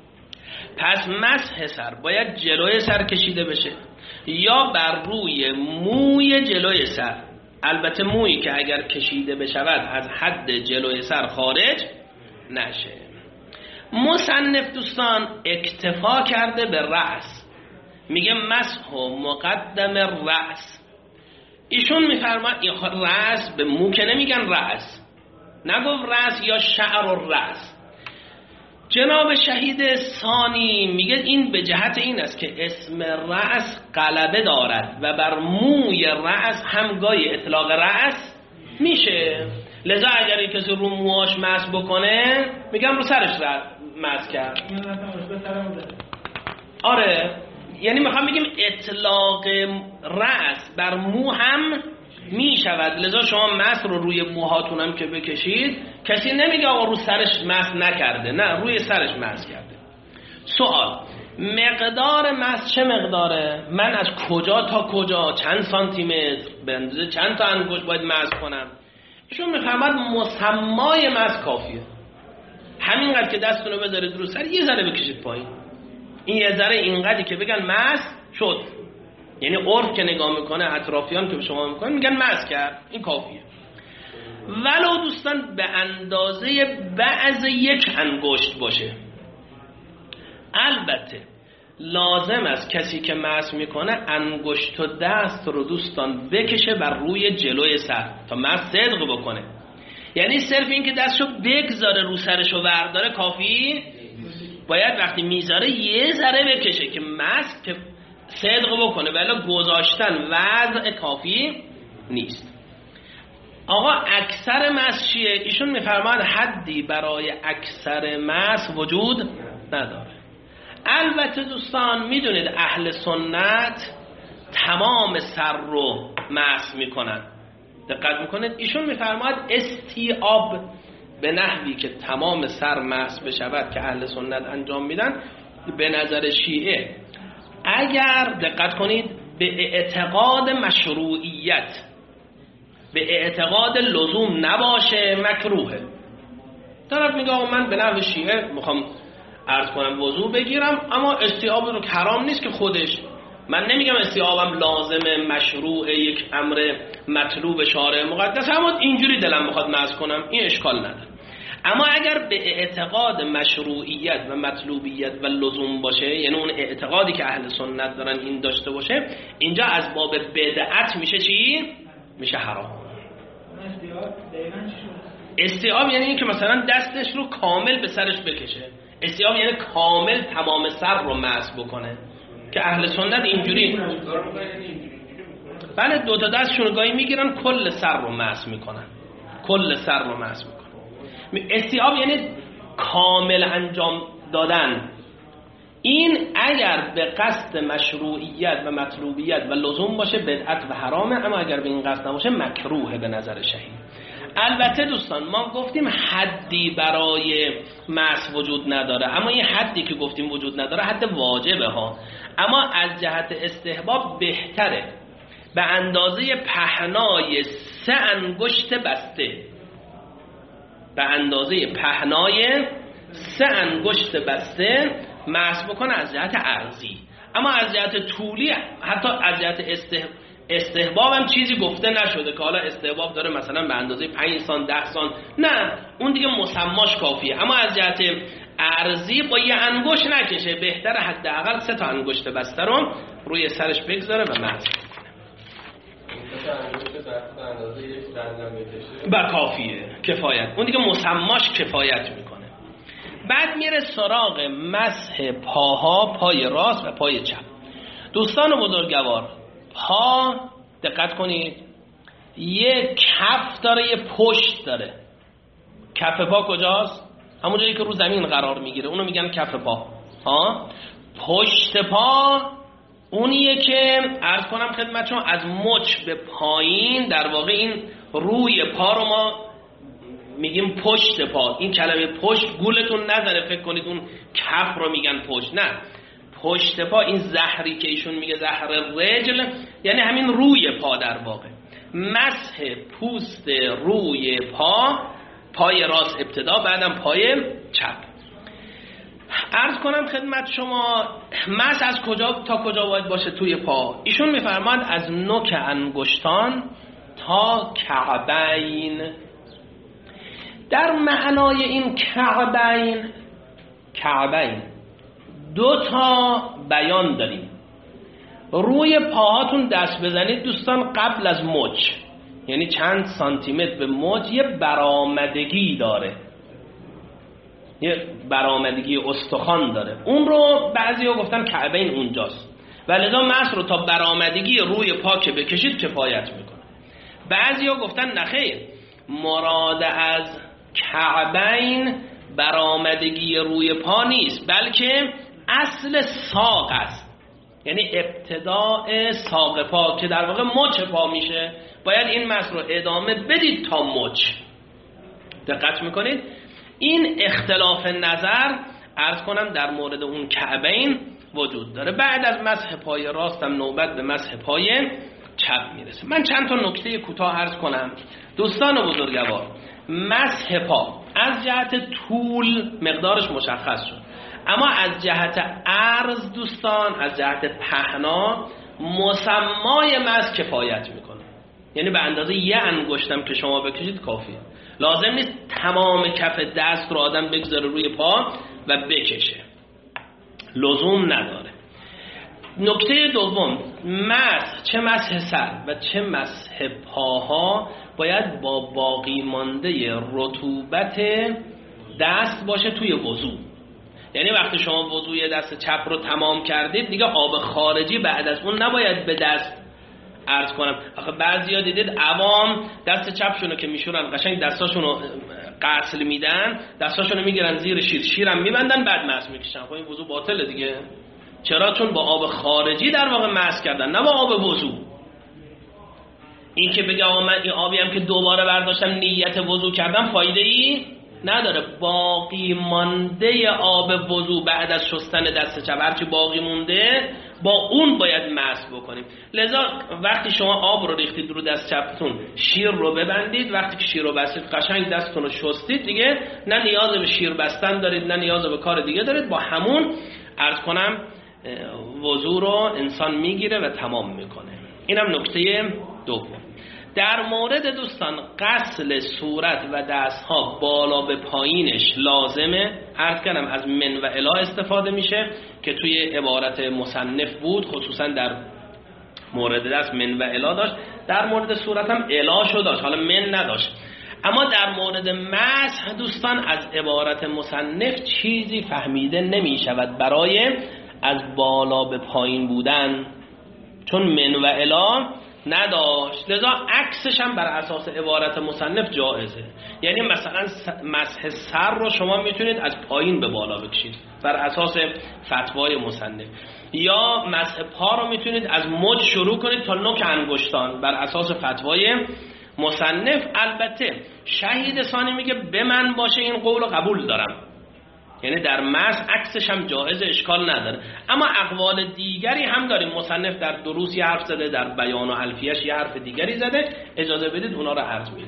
پس مسح سر باید جلوی سر کشیده بشه یا بر روی موی جلوی سر. البته مویی که اگر کشیده بشود از حد جلوی سر خارج نشه. مصنف دوستان اکتفا کرده به رأس، میگه مسح مقدم رأس. ایشون میفرماد رأس به مو که نمیگن رأس، نگفت رأس یا شعر و رأس. جناب شهید ثانی میگه این به جهت این است که اسم رأس غلبه دارد و بر موی رأس هم گاهی اطلاق رأس میشه. لذا اگر این کسی رو موهاش مسح بکنه میگم رو سرش مسح کرد. آره، یعنی میخوام بگیم اطلاق رأس بر مو هم میشود. لذا شما مسح رو روی موهاتون هم که بکشید کسی نمیگه آقا رو سرش مسح نکرده، نه، روی سرش مسح کرده. سوال، مقدار مسح چه مقداره؟ من از کجا تا کجا، چند سانتی متر، به اندازه چند تا انگشت باید مسح کنم؟ ایشون میفهمد مسمای مسح کافیه. همینقدر که دستتون رو بذارید رو سر، یه ذره بکشید پایین، این یه ذره اینقدری که بگن مسح شد، یعنی عرف که نگاه میکنه، اطرافیان که به شما میکنن میگن مسح کرد، این کافیه. ولو دوستان به اندازه بعض یک انگشت باشه. البته لازم است کسی که مسح میکنه انگشت و دست رو دوستان بکشه بر روی جلوی سر تا مسح صدق بکنه. یعنی صرف این که دستشو بگذاره رو سرشو ورداره کافی، باید وقتی میذاره یه ذره بکشه که مسح که صدق بکنه، ولی گذاشتن وضع کافی نیست. آقا اکثر مسح چیه؟ ایشون میفرماید حدی برای اکثر مسح وجود نداره. البته دوستان میدونید اهل سنت تمام سر رو مسح میکنن. دقت میکنید؟ ایشون میفرماید استیعاب به نحوی که تمام سر مسح بشود که اهل سنت انجام میدن، به نظر شیعه اگر دقت کنید به اعتقاد مشروعیت، به اعتقاد لزوم نباشه مکروهه. طرف میگه آقا من به نحو شیعه میخوام عرض کنم وضو بگیرم، اما استیعاب رو حرام نیست که خودش، من نمیگم استیعابم لازمه مشروع یک امر مطلوب شارع مقدس، اما اینجوری دلم میخواد مس کنم، این اشکال نداره. اما اگر به اعتقاد مشروعیت و مطلوبیت و لزوم باشه، یعنی اون اعتقادی که اهل سنت دارن این داشته باشه، اینجا از باب بدعت میشه چی؟ میشه حرام. استیعاب یعنی این که مثلا دستش رو کامل به سرش بکشه. استیعاب یعنی کامل تمام سر رو مس بکنه که اهل سنت اینجوری، بله دو تا دستشون رو گاهی میگیرن کل سر رو مس میکنن، کل سر رو مس میکنن. استیعاب یعنی کامل انجام دادن. این اگر به قصد مشروعیت و مطلوبیت و لزوم باشه بدعت و حرامه، اما اگر به این قصد نباشه مکروهه به نظر شهید. البته دوستان ما گفتیم حدی برای مس وجود نداره، اما این حدی که گفتیم وجود نداره حد واجبه ها، اما از جهت استحباب بهتره به اندازه پهنای 3 انگشت بسته، به اندازه پهنای 3 انگشت بسته مس بکنه از جهت عرضی. اما از جهت طولی حتی از جهت استحباب هم چیزی گفته نشده که حالا استحباب داره مثلا به اندازه 5 سان 10 سان، نه اون دیگه مسماش کافیه. اما از جهت عرضی با یه انگشت نکشه، بهتره حداقل 3 تا انگشت بسته رو روی سرش بگذاره و مس با کافیه، کفایت، اون دیگه مسماش کفایت میکنه. بعد میره سراغ مسح پاها، پای راست و پای چپ. دوستان بزرگوار، پا دقت کنید یه کف داره یه پشت داره. کف پا کجاست؟ همون جایی که رو زمین قرار میگیره اونو میگن کف پا. پشت پا اونیه که عرض کنم خدمتشون از مچ به پایین، در واقع این روی پا رو ما میگیم پشت پا. این کلمه پشت گولتون نذاره فکر کنید اون کف رو میگن پشت، نه، پشت پا این زهری که ایشون میگه زهر رجل یعنی همین روی پا. در واقع مسح پوست روی پا، پای راست ابتدا بعدم پای چپ. عرض کنم خدمت شما مسح از کجا تا کجا باید باشه توی پا؟ ایشون میفرماند از نوک انگشتان تا کعبین. در معنای این کعبین 2 تا بیان داریم. روی پاهاتون دست بزنید دوستان قبل از مچ، یعنی چند سانتیمتر به مچ یه برآمدگی داره، یه برآمدگی استخوان داره، اون رو بعضیا گفتن کعبین اونجاست و لذا مسح رو تا برآمدگی روی پا که بکشید کفایت میکنه. بعضیا گفتن نخیر، مراد از کعبین برآمدگی روی پا نیست بلکه اصل ساق است، یعنی ابتداء ساق پا که در واقع مچ پا میشه، باید این مسح رو ادامه بدید تا مچ. دقت میکنید؟ این اختلاف نظر عرض کنم در مورد اون کعبین وجود داره. بعد از مسح پای راستم نوبت به مسح پای چپ میرسه. من چند تا نکته کوتاه عرض کنم دوستان بزرگوار. مسح پا از جهت طول مقدارش مشخص شد، اما از جهت عرض دوستان، از جهت پهنا مسمای مسح کفایت میکنه، یعنی به اندازه 1 انگشتم که شما بکشید کافیه. لازم نیست تمام کف دست رو آدم بگذاره روی پا و بکشه، لزوم نداره. نکته دوم، مسح چه مسح سر و چه مسح پاها باید با باقی مانده رطوبت دست باشه توی وضو. یعنی وقتی شما وضوی دست چپ رو تمام کردید دیگه آب خارجی بعد از اون نباید به دست عرض کنم. آخه بعضیا دیدید عوام دست چپشونو که میشورن قشنگ دستاشونو غسل میدن، دستاشونو میگیرن زیر شیرم میبندن بعد مسح میکشن. خب این وضو باطله دیگه. چرا؟ چون با آب خارجی در واقع مسح کردن نه با آب وضو. این که بگه آقا من این آبی هم که دوباره برداشتم نیت وضو کردم فایده ای نداره. باقی مانده آب وضو بعد از شستن دست چپ هرچی باقی مونده با اون باید مسح بکنیم. لذا وقتی شما آب رو ریختید رو دست چپتون، شیر رو ببندید، وقتی که شیر رو بستید قشنگ دستتون رو شستید، دیگه نه نیاز به شیر بستن دارید نه نیاز به کار دیگه دارید، با همون عرض کنم وضو رو انسان میگیره و تمام میکنه. اینم نکته دوم. در مورد دوستان غسل صورت و دستها بالا به پایینش لازمه. عرض کردم از من و الی استفاده میشه که توی عبارت مصنف بود، خصوصا در مورد دست من و الی داشت، در مورد صورت هم الاشو داشت، حالا من نداشت. اما در مورد مسح دوستان از عبارت مصنف چیزی فهمیده نمیشود برای از بالا به پایین بودن، چون من و الی نداشت. لذا عکسش هم بر اساس عبارت مصنف جایزه. یعنی مثلا مسح سر رو شما میتونید از پایین به بالا بکشید بر اساس فتوای مصنف، یا مسح پا رو میتونید از مچ شروع کنید تا نوک انگشتان بر اساس فتوای مصنف. البته شهید ثانی میگه به من باشه این قول رو قبول دارم، یعنی در مسح عکسش هم جایز، اشکال نداره. اما اقوال دیگری هم داریم. مصنف در دروس یه حرف زده، در بیان و الفیه‌اش یه حرف دیگری زده، اجازه بدید اونا رو عرض میکنم.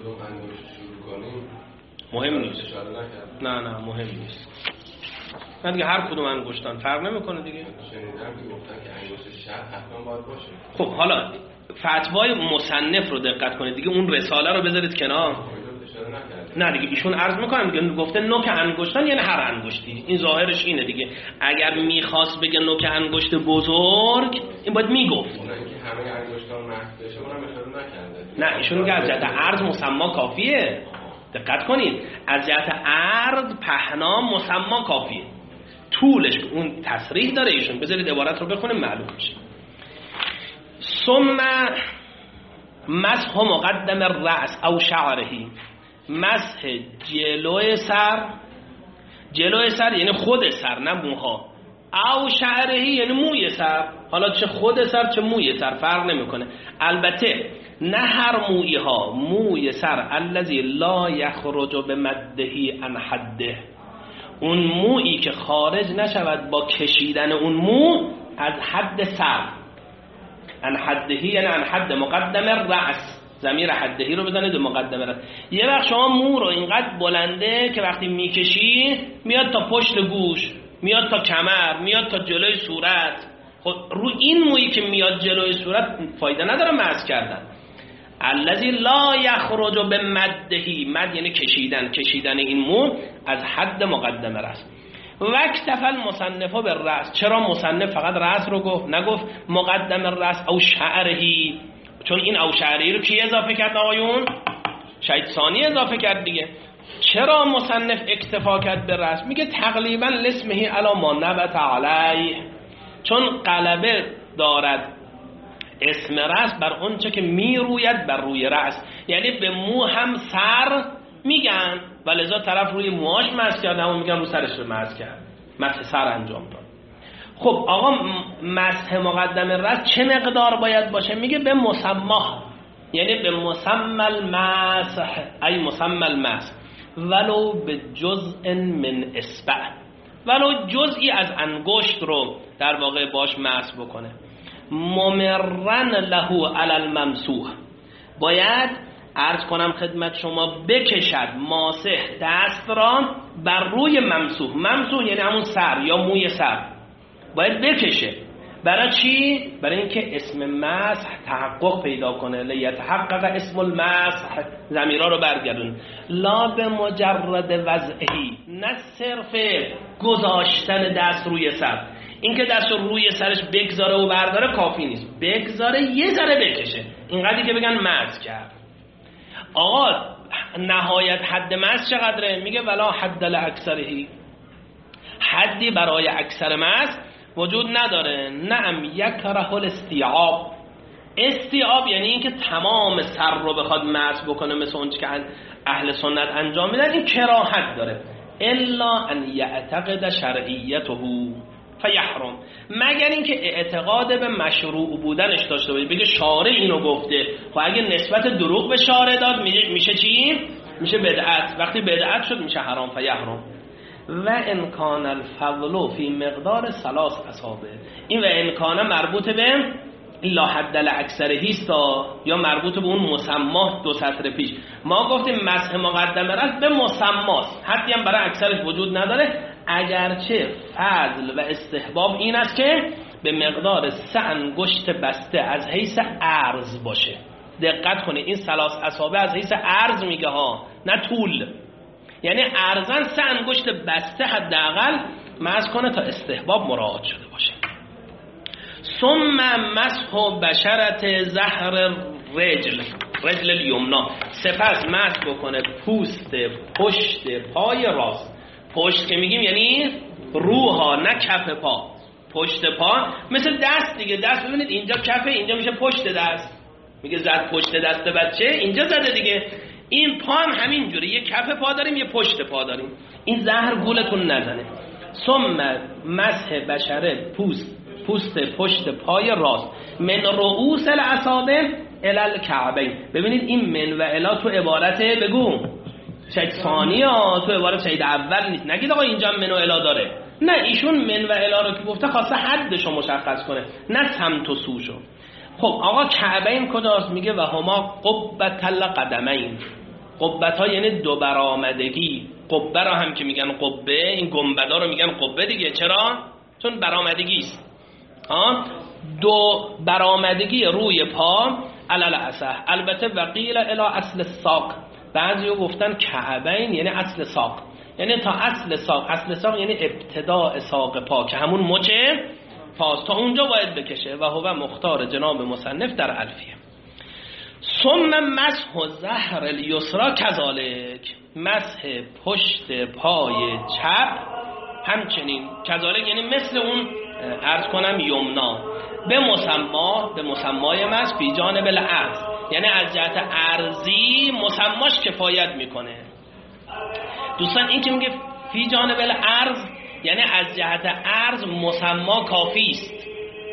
مهم نیست. نه مهم نیست. من دیگه هر کدوم انگشتان فرق نمیکنه دیگه. شنیدم که گفتن که انگشت شب حتما باید باشه. خب حالا فتوای مصنف رو دقت کنید دیگه، اون رساله رو بذارید کنار. نه دیگه ایشون عرض میکنم دیگه، گفته نوک انگشتان یعنی هر انگشتی، این ظاهرش اینه دیگه. اگر میخواست بگه نوک انگشت بزرگ این باید میگفت. اونایی که همه انگشتان محو بشه اونم اشاره نکرده. نه ایشون میگه از جهت عرض مسما کافیه. دقت کنید، از جهت عرض پهنا مسما کافیه، طولش اون تصریح داره ایشون. بذارید عبارت رو بخونیم معلوم میشه. ثم مسح مقدم الرأس او شعره، مسح جلوی سر یعنی خود سر نه موها، او شعره یعنی موی سر. حالا چه خود سر چه موی سر فرق نمیکنه. البته نه هر موی ها، موی سر الذی لا یخرج بمده عن حده، اون مویی که خارج نشود با کشیدن اون مو از حد سر. عن حده یعنی عن حد مقدم الرأس، ضمیر حدهی رو بزنید و مقدمه رأس. یه وقت شما مو رو اینقدر بلنده که وقتی میکشی میاد تا پشت گوش، میاد تا کمر، میاد تا جلوی صورت. خب رو این مویی که میاد جلوی صورت فایده نداره مسح کردن. الذی لا یخرج بمده، مد یعنی کشیدن این مو از حد مقدمه رأس. واکتفى المصنف بالرأس، چرا مصنف فقط رأس رو گفت، نگفت مقدم الرأس او شعرهی؟ چون این او شعری رو کی اضافه کرد آقایون؟ شهید ثانی اضافه کرد دیگه. چرا مصنف اکتفا کرد به رأس؟ میگه تقریبا لسمه علی ما نبت علیه، چون غلبه دارد اسم رأس بر اونچه که میروید بر روی رأس، یعنی به مو هم سر میگن و لذا طرف روی موهاش مسح کرد، همون میگن رو سرش رو مسح کرد، مسح سر انجام داد. خب آقا مسح مقدم رأس چه مقدار باید باشه؟ میگه به مسما، یعنی به مسمى المسح، ای مسمى المسح ولو به جزء من اصبع، ولو جزئی از انگشت رو در واقع باش مسح بکنه. ممرن له علی الممسوح، باید عرض کنم خدمت شما بکشد ماسح دست را بر روی ممسوح. ممسوح یعنی همون سر یا موی سر باید بکشه. برای چی؟ برای اینکه اسم مسح تحقق پیدا کنه. لیتحقق اسم المسح، ضمیرها رو برگردون. لا به مجرد وضعی، نه صرف گذاشتن دست روی سر. اینکه دست روی سرش بگذاره و برداره کافی نیست، بگذاره یه ذره بکشه، اینقدری که بگن مسح کرد. آقا نهایت حد مسح چقدره؟ میگه ولا حد لاکثرهی، حدی برای اکثر مسح وجود نداره. نعم یکره الاستیعاب، استیعاب یعنی اینکه تمام سر رو بخواد مسح بکنه مثل اون که اهل سنت انجام میدن، این کراهت داره. الا ان یعتقد شرعیته فیحرم، مگر اینکه اعتقاد به مشروع بودنش داشته باشه، بگه شارع اینو گفته. خب اگه نسبت دروغ به شارع داد میشه چی؟ میشه بدعت. وقتی بدعت شد میشه حرام، فیحرم. و امکان الفضل فی مقدار 3 اصابع. این و امکان مربوط به لا حد الاکثر هیستا یا مربوط به اون مسما 2 سطر پیش. ما گفتیم مسح مقدمه راست به مسماست، حدی هم برای اکثرش وجود نداره، اگرچه فضل و استحباب این است که به مقدار 3 انگشت بسته از حیث عرض باشه. دقت کنید این 3 اصابع از حیث عرض میگه ها، نه طول. یعنی عرضاً 3 انگشت بسته حداقل مسح کنه تا استحباب مراعات شده باشه. ثم مسح بشرت ظهر رجل الیمنا، سپس مسح بکنه پوست پشت پای راست. پشت که میگیم یعنی روها، نه کف پا. پشت پا مثل دست دیگه، دست ببینید اینجا کفه، اینجا میشه پشت دست. میگه زد پشت دست بچه، اینجا زده دیگه. این پا هم همینجوره، یه کف پا داریم یه پشت پا داریم. این زهر گولتون نزنه. ثم مسح بشره پوست پشت پای راست من رؤوس الاصابع الی الکعبین. ببینید این من و الی تو عبارت بگو شاید ثانی ها، تو عبارت شاید اول نیست. نگید آقا اینجا من و الی داره، نه ایشون من و الی رو که گفته خواسته حدشو مشخص کنه، نه سمت و سوشو. خب آقا کعبین کجاست؟ میگه و هما قبة القدمین. قبت ها یعنی 2 برآمدگی. قبه را هم که میگن قبه، این گنبدا رو میگن قبه دیگه. چرا؟ چون برآمدگی است. 2 برآمدگی روی پا علل اصح. البته وقیل الی اصل الساق، بعضی‌ها گفتن کعبین یعنی اصل ساق، یعنی تا اصل ساق. اصل ساق یعنی ابتداء ساق پا که همون مچه پاست، تا اونجا باید بکشه. و هو مختار جناب مصنف در الفیه. ثم مسح ظهر الیسرا کذالک، مسح پشت پای چپ همچنین کذالک یعنی مثل اون عرض کنم یمنا، به مسمای مسح فی جانب العرض، یعنی از جهت عرضی مسماش کفایت میکنه. دوستان این که میگه فی جانب العرض یعنی از جهت عرض مسما کافی است.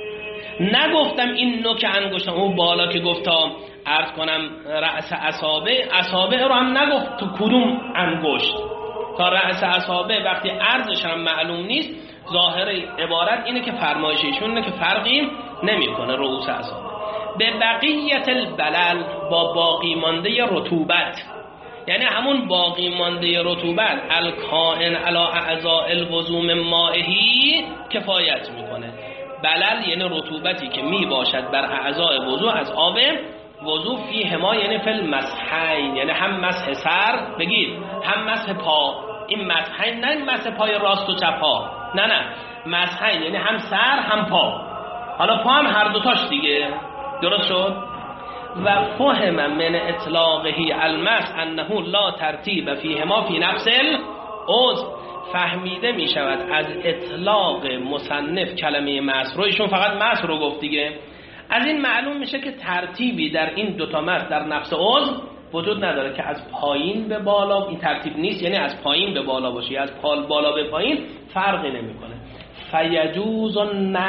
نگفتم این نوک انگشتم اون بالا که گفتا عرض کنم رأس اصابع رو هم نگفت تو کدوم انگشت، تا رأس اصابع وقتی عرضش هم معلوم نیست. ظاهر عبارت اینه که فرمایششون اینه که فرقی نمیکنه رؤوس اصابع. به بقیت البلل، با باقی مانده رطوبت، یعنی همون باقی مانده رطوبت الکائن علی اعضاء الوضوء من مائهی کفایت میکنه. بلل یعنی رطوبتی که می باشد بر اعضاء وضوء از آب وضوء، فیه ما یعنی فی المسحین، یعنی هم مسح سر بگید هم مسح پا. این مسحین نه مسح پای راست و چپ ها، نه مسحین یعنی هم سر هم پا. حالا پا هم هر دوتاش دیگه، درست شد. و فهم من اطلاقه المسح انه لا ترتیب فیهما فی نفس العضو، فهمیده می شود از اطلاق مصنف کلمه مسح رو، ایشون فقط مسح رو گفت دیگه، از این معلوم میشه که ترتیبی در این 2 تا مسح در نفس عضو وجود نداره که از پایین به بالا این ترتیب نیست، یعنی از پایین به بالا باشه یا از بالا به پایین فرقی نمیکنه. فیجوز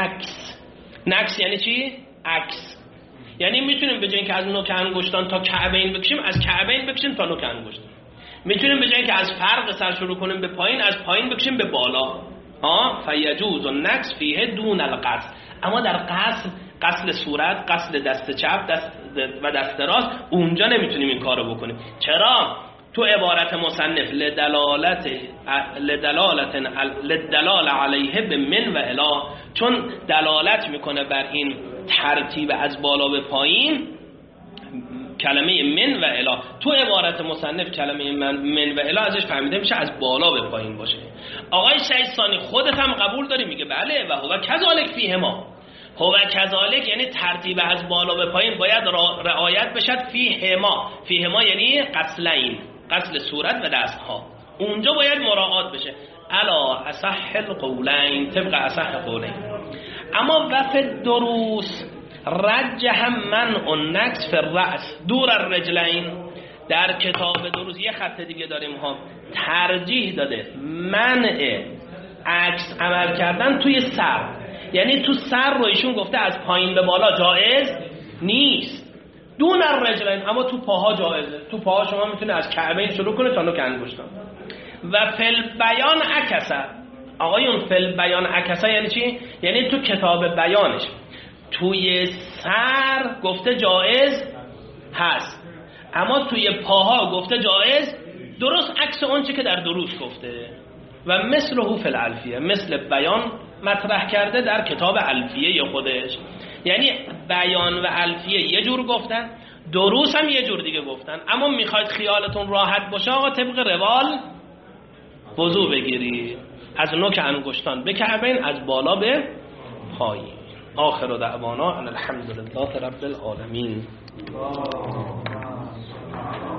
نکس یعنی چی؟ عکس. یعنی میتونیم به جای اینکه از نوک انگشتان تا کعبین بکشیم از کعبین بکشیم تا نوک انگشتان. میتونیم به جای اینکه از فرق سر شروع کنیم به پایین از پایین بکشیم به بالا. فیجوز النکس فیه دون القصد. اما در قصد صورت، قصد دست چپ و دست راست اونجا نمیتونیم این کارو بکنیم. چرا؟ تو عبارت مصنف لدلال علیه به من و الی، چون دلالت میکنه بر این ترتیب از بالا به پایین کلمه من و الی. تو عبارت مصنف کلمه من و الی ازش فهمیده میشه از بالا به پایین باشه. آقای شیستانی خودت هم قبول داری؟ میگه بله و هو کذالک فیهما. هو کذالک یعنی ترتیب از بالا به پایین باید رعایت بشد فیهما یعنی غسلین، غسل صورت و دستها، اونجا باید مراعات بشه. الا اصح القولین، طبق اصح قولین. اما وفد دروس رجح منع النکس فی الرأس دور الرجلین. در کتاب دروس یه خط دیگه داریم ها، ترجیح داده منع عکس عمل کردن توی سر، یعنی تو سر رو ایشون گفته از پایین به بالا جایز نیست، دون الرجلین، اما تو پاها جایزه. تو پاها شما میتونه از کعبین شروع کنه تا نوک انگشتان. و فل بیان عکسه. آقایون فل بیان عکسه یعنی چی؟ یعنی تو کتاب بیانش توی سر گفته جایز هست، اما توی پاها گفته جایز، درست عکس اون چی که در دروس گفته. و مثله فی الالفیه، مثل بیان مطرح کرده در کتاب الفیه خودش. یعنی بیان و الفیه یه جور گفتن، دروس هم یه جور دیگه گفتن. اما میخواید خیالتون راحت باشه آقا طبق روال وضو بگیرید، از نوک انگشتان به کعبین، از بالا به پایین. آخر دعوانا ان الحمدلله رب العالمین.